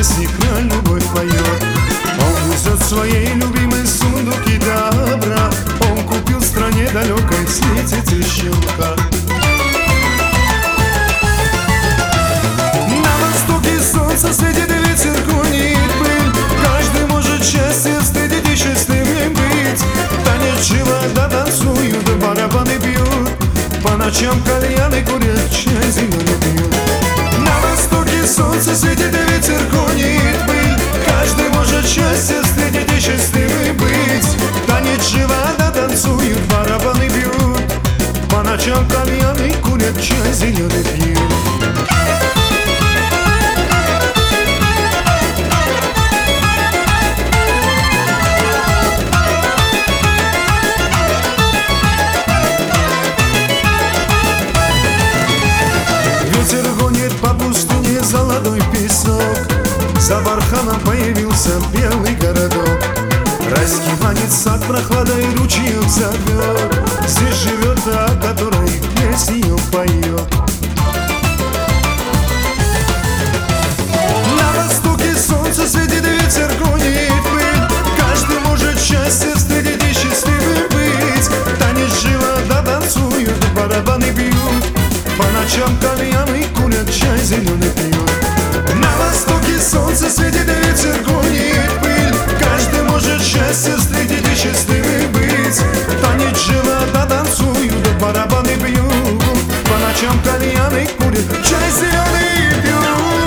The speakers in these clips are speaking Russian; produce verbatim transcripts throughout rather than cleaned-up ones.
песни про любовь поет. Он везет своей любимой сундуки добра. Он купил в стране далекой светит и щелка. На востоке солнце светит, и ветер гонит пыль. Каждый может счастье встретить и счастливым быть. Танец живота танцуют, барабаны бьют. По ночам кальяны курят, чай зеленый пьют. На востоке солнце светит, и ветер гонит пыль. Каждый может счастье встретить и счастливым быть. Танец живота танцуют, барабаны бьют. По ночам кальяны курят, чай зеленый пьют. Ветер гонит по пустыне золотой песок. За барханом появился белый городок. Райский манит сад прохладой, ручьев зовет. Здесь живет та, которой песню поет. На востоке солнце светит, и ветер гонит пыль. Каждый может счастье встретить и счастливым быть. Танец живота танцуют, барабаны бьют. По ночам кальяны курят, чай зеленый пьют. На востоке солнце светит, и ветер гонит пыль. Каждый может счастье встретить и счастливым быть. Танец живота танцуют, барабаны бьют. По ночам кальяны курят, чай зеленый пьют.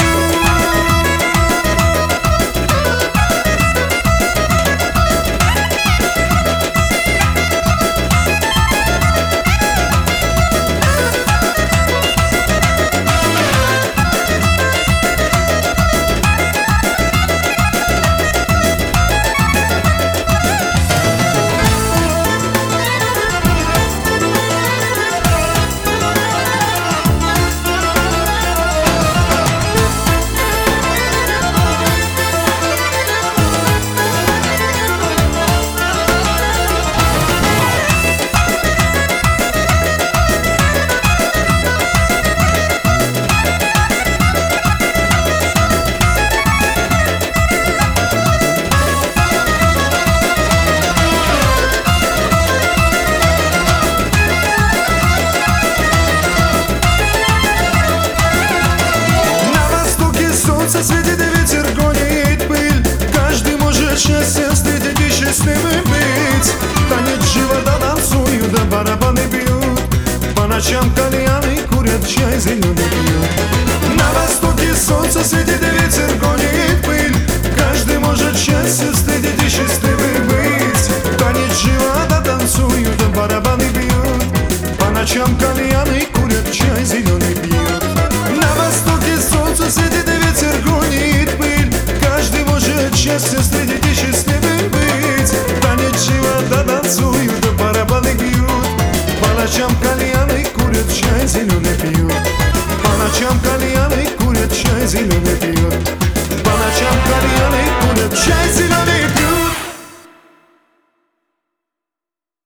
Светит, и ветер гонит пыль. Каждый может счастье встретить и счастливым быть. Танец живота танцуют, да барабаны бьют. По ночам кальяны курят, чай зеленый пьют. На востоке солнце светит, и ветер гонит пыль. Каждый может счастье встретить и счастливым